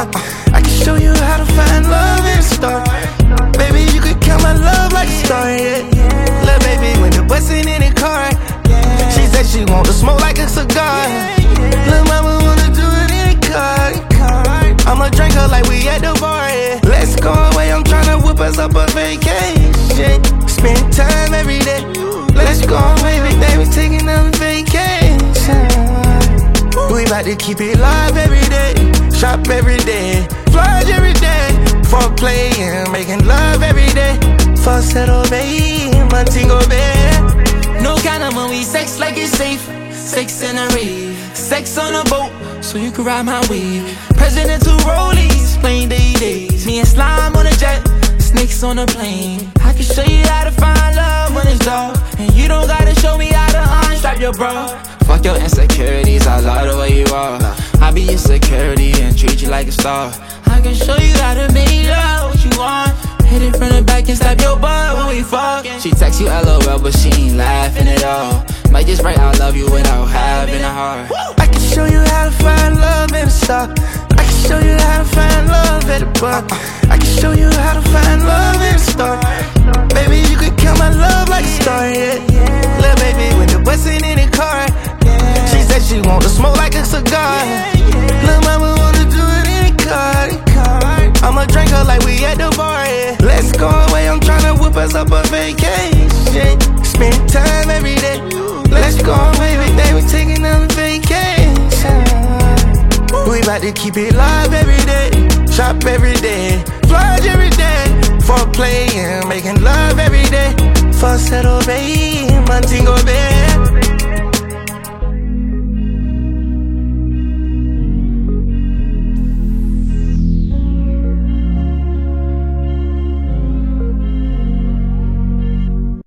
buck. I can show you how to find love in a star. Baby, you could count my love like a star, yeah. Lil' baby, when the bustin' in the car, she said she want to smoke like a cigar. Lil' mama wanna do it in the car. I'ma drink her like we at the bar, yeah. Let's go away, I'm tryna whip us up a vacation. Spend time every day. Let's go away, big baby, taking a vacation. We bout to keep it live every day. Shop every day, flirt every day. Foreplay and making love every day. Falsetto, baby, Montego Bay. No kind of when we sex like it's safe. Sex in a rave, sex on a boat, so you can ride my wave. Presidential rollies, plain days. Me and slime on a jet, snakes on a plane. I can show you how to find love when it's dark, and you don't gotta show me how to unstrap your bra. Fuck your insecurities, I love the way you are. I be your security and treat you like a star. I can show you how to make love what you want. Hit it from the back and slap your butt when we fuckin'. She text you LOL, but she ain't laughing at all. Might just write I love you without having a heart. I can show you how to find love in a star. I can show you how to find love at the buck. I can show you how to find love in a star. Baby, you could count my love like a star, yeah. Lil' baby, when the bustin' in the car, she said she want to smoke like a cigar. Lil' mama wanna do it in the car. I'ma drink her like we at the bar, yeah. Let's go away, I'm tryna whip us up a vacation. Spend time every day. Let's go away, big baby, taking a vacation. We bout to keep it live every day. Shop every day, flirt every day. Foreplay and making love every day. Falsetto, baby, Montego Bay.